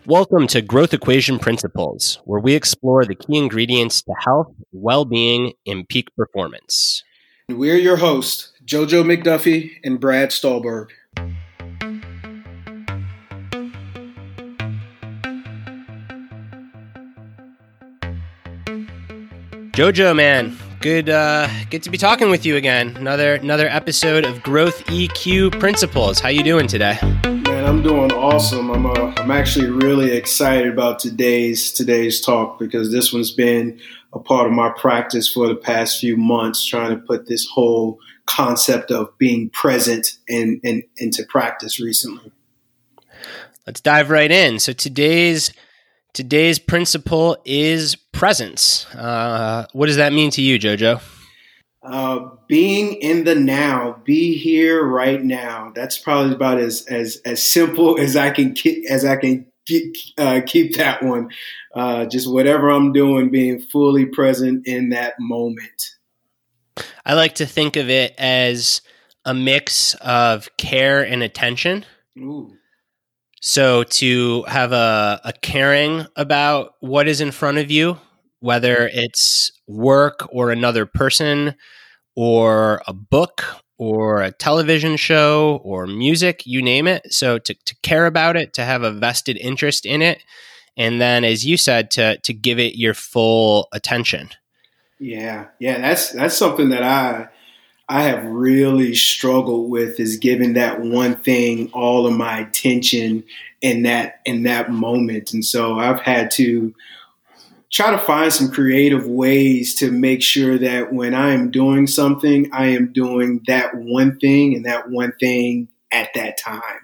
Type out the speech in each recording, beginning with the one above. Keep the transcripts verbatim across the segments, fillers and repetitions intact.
Welcome to Growth Equation Principles, where we explore the key ingredients to health, well-being, and peak performance. We're your hosts, JoJo McDuffie and Brad Stolberg. JoJo, man, good, uh, good to be talking with you again. Another another episode of Growth E Q Principles. How you doing today? Man, I'm doing awesome. I'm uh, I'm actually really excited about today's today's talk because this one's been a part of my practice for the past few months, trying to put this whole concept of being present in, in into practice recently. Let's dive right in. So today's today's principle is presence. Uh, what does that mean to you, JoJo? Uh, being in the now, be here right now. That's probably about as as as simple as I can keep, as I can keep, uh, keep that one. Uh, just whatever I'm doing, being fully present in that moment. I like to think of it as a mix of care and attention. Ooh. So to have a, a caring about what is in front of you, whether it's work or another person or a book or a television show or music, you name it. So to, to care about it, to have a vested interest in it. And then, as you said, to to give it your full attention. Yeah, yeah, that's that's something that I I have really struggled with, is giving that one thing all of my attention in that in that moment. And so I've had to try to find some creative ways to make sure that when I am doing something, I am doing that one thing and that one thing at that time.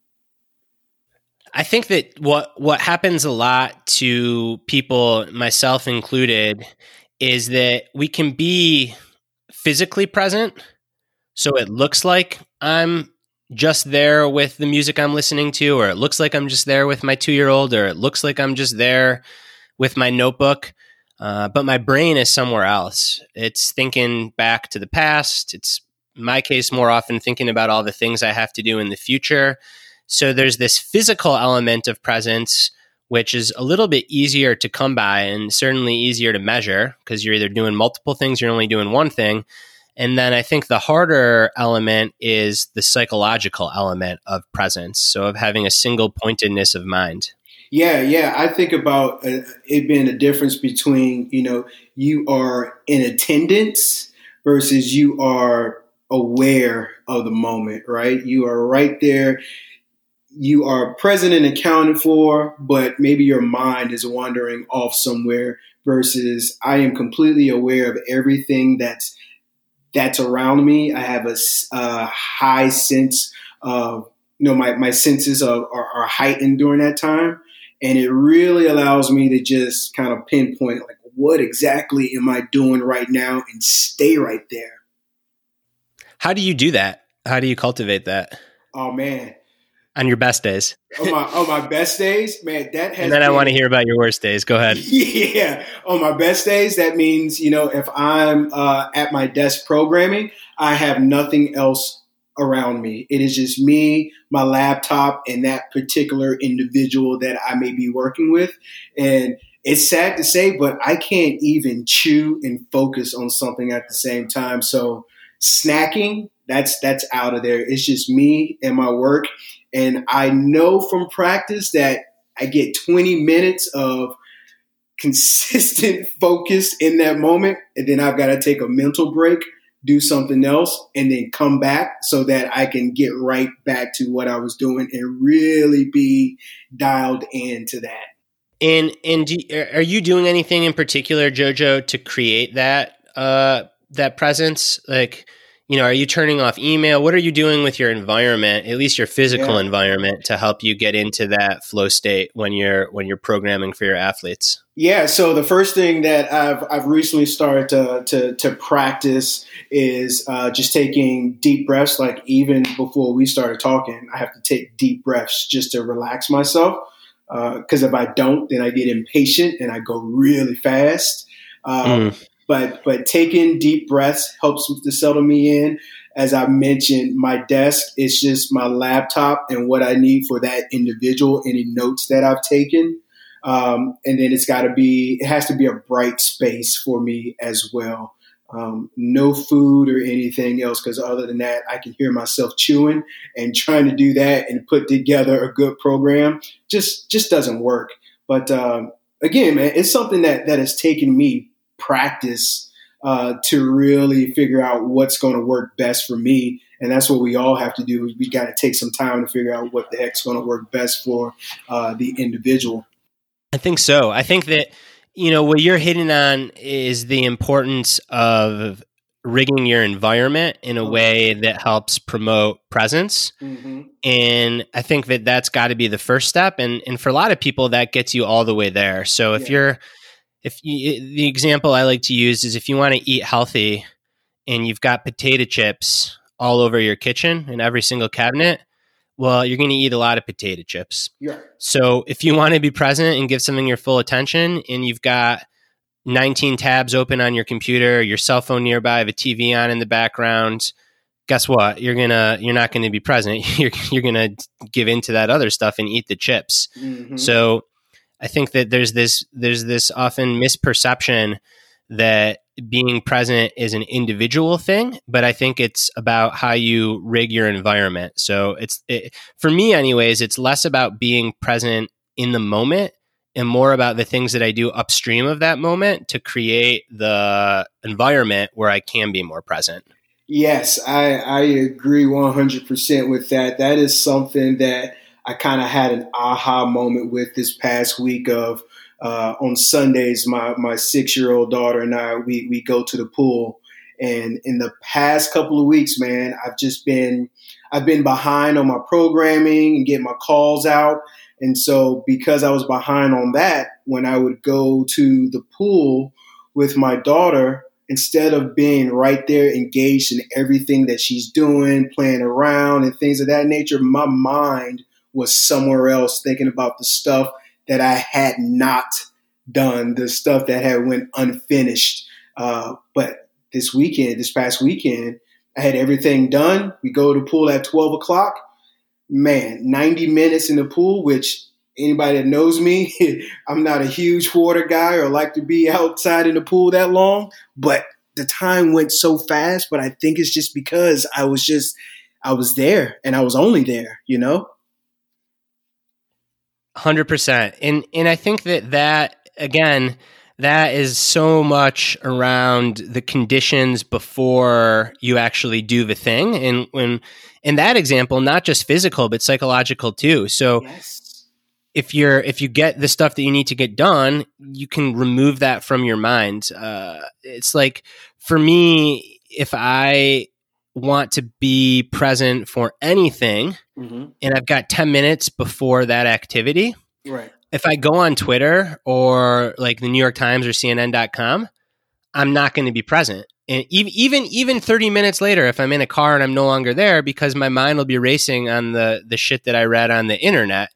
I think that what what happens a lot to people, myself included, is that we can be physically present. So it looks like I'm just there with the music I'm listening to, or it looks like I'm just there with my two-year-old, or it looks like I'm just there with my notebook. Uh, but my brain is somewhere else. It's thinking back to the past. It's, in my case, more often thinking about all the things I have to do in the future. So there's this physical element of presence, which is a little bit easier to come by and certainly easier to measure because you're either doing multiple things, you're only doing one thing. And then I think the harder element is the psychological element of presence. So of having a single pointedness of mind. Yeah, yeah. I think about uh, it being a difference between, you know, you are in attendance versus you are aware of the moment, right? You are right there. You are present and accounted for, but maybe your mind is wandering off somewhere versus I am completely aware of everything that's that's around me. I have a, a high sense of, you know, my, my senses are, are, are heightened during that time. And it really allows me to just kind of pinpoint, like, what exactly am I doing right now, and stay right there. How do you do that? How do you cultivate that? Oh, man. On your best days. on my on my best days, man, that has And then been, I want to hear about your worst days. Go ahead. Yeah. On my best days, that means, you know, if I'm uh, at my desk programming, I have nothing else around me. It is just me, my laptop, and that particular individual that I may be working with. And it's sad to say, but I can't even chew and focus on something at the same time. So snacking, that's that's out of there. It's just me and my work. And I know from practice that I get twenty minutes of consistent focus in that moment. And then I've got to take a mental break, do something else, and then come back so that I can get right back to what I was doing and really be dialed into that. And and do, are you doing anything in particular, JoJo, to create that uh, that presence? Like, you know, are you turning off email? What are you doing with your environment, at least your physical Yeah. environment, to help you get into that flow state when you're when you're programming for your athletes? Yeah, so the first thing that I've I've recently started to to, to practice is uh, just taking deep breaths. Like even before we started talking, I have to take deep breaths just to relax myself. Because uh, if I don't, then I get impatient and I go really fast. Um, mm. but but taking deep breaths helps to settle me in. As I mentioned, my desk is just my laptop and what I need for that individual, any notes that I've taken. Um, and then it's got to be, it has to be a bright space for me as well. Um, no food or anything else, because other than that, I can hear myself chewing, and trying to do that and put together a good program just just doesn't work. But um, again, man, it's something that that has taken me practice uh, to really figure out what's going to work best for me. And that's what we all have to do. We got to take some time to figure out what the heck's going to work best for uh, the individual. I think so. I think that, you know, what you're hitting on is the importance of rigging your environment in a way that helps promote presence. Mm-hmm. And I think that that's got to be the first step. And and for a lot of people, that gets you all the way there. So if yeah. you're, if you, the example I like to use is if you want to eat healthy and you've got potato chips all over your kitchen in every single cabinet, well, you're going to eat a lot of potato chips. Yeah. So if you want to be present and give something your full attention, and you've got nineteen tabs open on your computer, your cell phone nearby, the T V on in the background, guess what? You're gonna you're not going to be present. You're you're going to give into that other stuff and eat the chips. Mm-hmm. So I think that there's this there's this often misperception that being present is an individual thing, but I think it's about how you rig your environment. So it's it, for me anyways, it's less about being present in the moment and more about the things that I do upstream of that moment to create the environment where I can be more present. Yes, I, I agree one hundred percent with that. That is something that I kind of had an aha moment with this past week of, Uh, on Sundays, my, my six-year-old daughter and I, we, we go to the pool. And in the past couple of weeks, man, I've just been, I've been behind on my programming and getting my calls out. And so because I was behind on that, when I would go to the pool with my daughter, instead of being right there engaged in everything that she's doing, playing around and things of that nature, my mind was somewhere else thinking about the stuff that I had not done, the stuff that had went unfinished. Uh, but this weekend, this past weekend, I had everything done. We go to the pool at twelve o'clock. Man, ninety minutes in the pool, which anybody that knows me, I'm not a huge water guy or like to be outside in the pool that long. But the time went so fast, but I think it's just because I was just, I was there and I was only there, you know? one hundred percent. And and I think that that, again, that is so much around the conditions before you actually do the thing. And when in that example, not just physical, but psychological too. So yes. if you're if you get the stuff that you need to get done, you can remove that from your mind. Uh, it's like, for me, if I want to be present for anything, mm-hmm. and I've got ten minutes before that activity, right? If I go on Twitter or like the New York Times or C N N dot com, I'm not going to be present. And even, even, even thirty minutes later, if I'm in a car and I'm no longer there, because my mind will be racing on the, the shit that I read on the internet.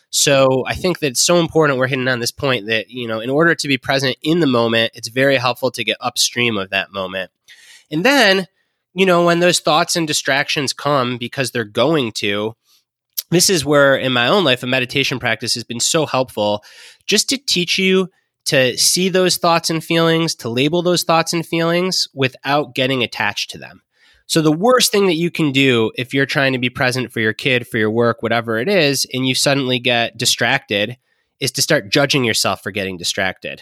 So I think that it's so important, we're hitting on this point, that, you know, in order to be present in the moment, it's very helpful to get upstream of that moment. And then, you know, when those thoughts and distractions come, because they're going to, this is where in my own life, a meditation practice has been so helpful, just to teach you to see those thoughts and feelings, to label those thoughts and feelings without getting attached to them. So the worst thing that you can do if you're trying to be present for your kid, for your work, whatever it is, and you suddenly get distracted, is to start judging yourself for getting distracted,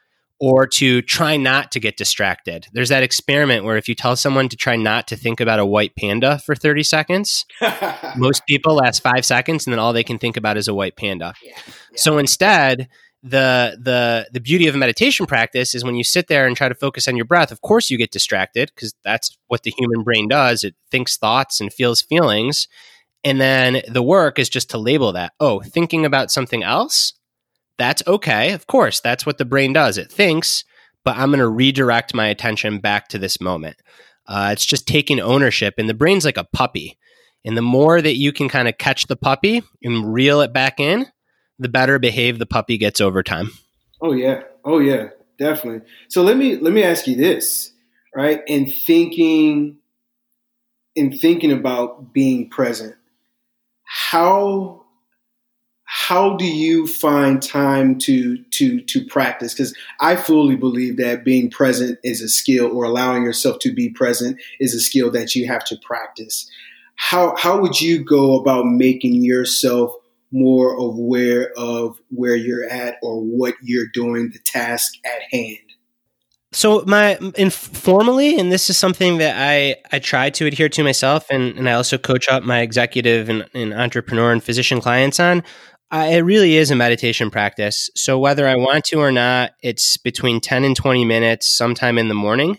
or to try not to get distracted. There's that experiment where if you tell someone to try not to think about a white panda for thirty seconds, most people last five seconds and then all they can think about is a white panda. Yeah, yeah. So instead, the the the beauty of a meditation practice is when you sit there and try to focus on your breath, of course you get distracted, because that's what the human brain does. It thinks thoughts and feels feelings. And then the work is just to label that. Oh, thinking about something else? That's okay. Of course, that's what the brain does. It thinks, but I'm going to redirect my attention back to this moment. Uh, it's just taking ownership, and the brain's like a puppy. And the more that you can kind of catch the puppy and reel it back in, the better behaved the puppy gets over time. Oh, yeah. Oh, yeah. definitely. So let me let me ask you this, right? In thinking in thinking about being present, how how do you find time to to to practice? Because I fully believe that being present is a skill, or allowing yourself to be present is a skill that you have to practice. How how would you go about making yourself more aware of where you're at or what you're doing, the task at hand? So my informally, and this is something that I, I try to adhere to myself, and, and I also coach up my executive and, and entrepreneur and physician clients on, uh, it really is a meditation practice. So whether I want to or not, it's between ten and twenty minutes sometime in the morning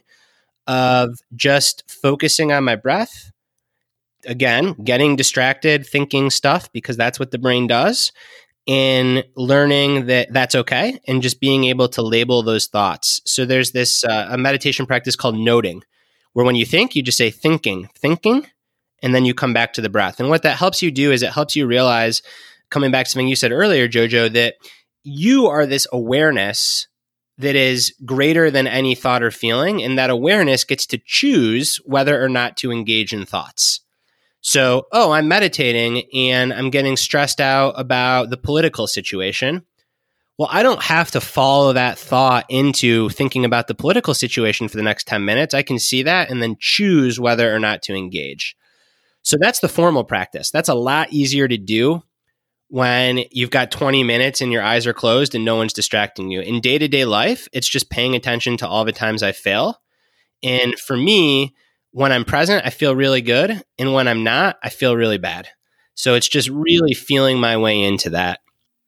of just focusing on my breath. Again, getting distracted, thinking stuff, because that's what the brain does, and learning that that's okay, and just being able to label those thoughts. So there's this uh, a meditation practice called noting, where when you think, you just say thinking, thinking, and then you come back to the breath. And what that helps you do is it helps you realize, coming back to something you said earlier, Jojo, that you are this awareness that is greater than any thought or feeling, and that awareness gets to choose whether or not to engage in thoughts. So, oh, I'm meditating and I'm getting stressed out about the political situation. Well, I don't have to follow that thought into thinking about the political situation for the next ten minutes. I can see that and then choose whether or not to engage. So that's the formal practice. That's a lot easier to do when you've got twenty minutes and your eyes are closed and no one's distracting you. In day-to-day life, it's just paying attention to all the times I fail. And for me, when I'm present, I feel really good. And when I'm not, I feel really bad. So it's just really feeling my way into that.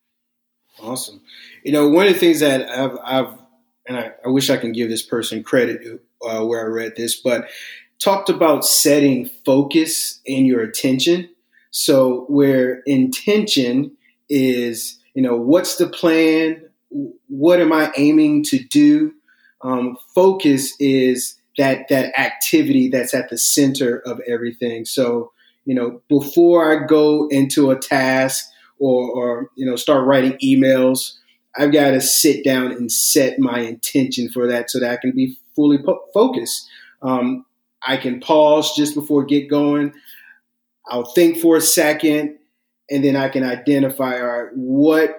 Awesome. You know, one of the things that I've, I've and I, I wish I can give this person credit uh, where I read this, but talked about setting focus in your attention. So where intention is, you know, what's the plan? What am I aiming to do? Um, focus is that that activity that's at the center of everything. So, you know, before I go into a task or, or you know, start writing emails, I've got to sit down and set my intention for that so that I can be fully po- focused. Um, I can pause just before get going. I'll think for a second, and then I can identify, all right, what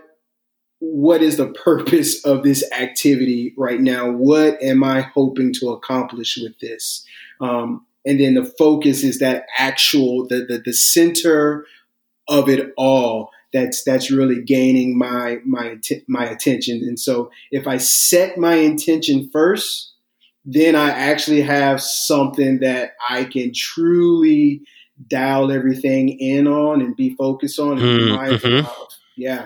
what is the purpose of this activity right now? What am I hoping to accomplish with this? Um, and then the focus is that actual, the, the, the center of it all. That's, that's really gaining my, my, my attention. And so if I set my intention first, then I actually have something that I can truly dial everything in on and be focused on and be mindful mm-hmm. of. Yeah.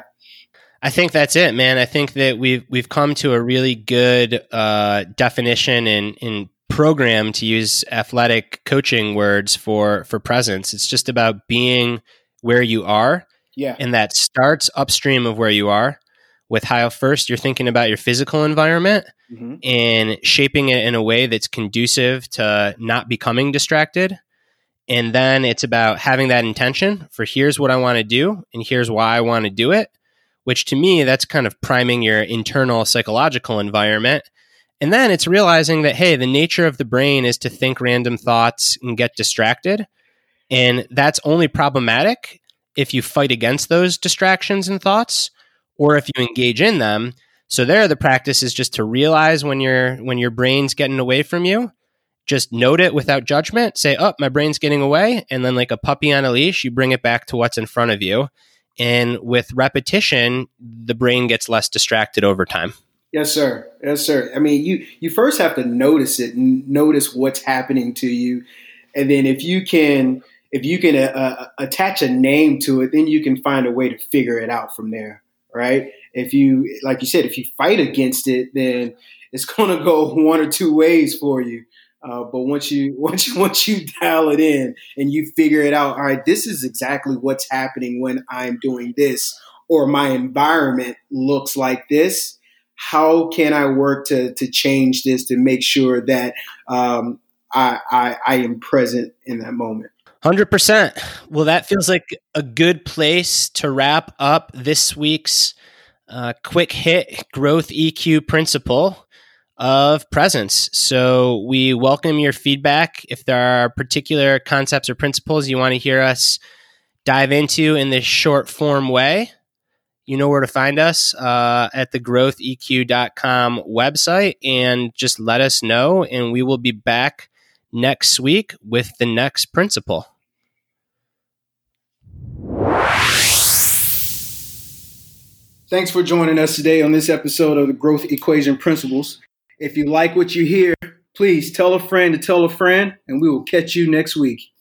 I think that's it, man. I think that we've we've come to a really good uh, definition and, and program, to use athletic coaching words, for for presence. It's just about being where you are, yeah, and that starts upstream of where you are, with how first you're thinking about your physical environment mm-hmm. and shaping it in a way that's conducive to not becoming distracted. And then it's about having that intention for here's what I want to do and here's why I want to do it. Which to me, that's kind of priming your internal psychological environment. And then it's realizing that, hey, the nature of the brain is to think random thoughts and get distracted. And that's only problematic if you fight against those distractions and thoughts, or if you engage in them. So there, the practice is just to realize when your when your brain's getting away from you. Just note it without judgment. Say, oh, my brain's getting away. And then like a puppy on a leash, you bring it back to what's in front of you. And with repetition, the brain gets less distracted over time. Yes, sir. Yes, sir. I mean, you, you first have to notice it and notice what's happening to you. And then if you can, if you can uh, attach a name to it, then you can find a way to figure it out from there. Right. If you, like you said, if you fight against it, then it's going to go one or two ways for you. Uh, but once you once you once you dial it in and you figure it out, all right, this is exactly what's happening when I'm doing this, or my environment looks like this. How can I work to to change this to make sure that um, I, I I am present in that moment? one hundred percent. Well, that feels like a good place to wrap up this week's uh, quick hit growth E Q principle. of presence. So we welcome your feedback. If there are particular concepts or principles you want to hear us dive into in this short form way, you know where to find us uh, at the growth e q dot com website, and just let us know, and we will be back next week with the next principle. Thanks for joining us today on this episode of the Growth Equation Principles. If you like what you hear, please tell a friend to tell a friend, and we will catch you next week.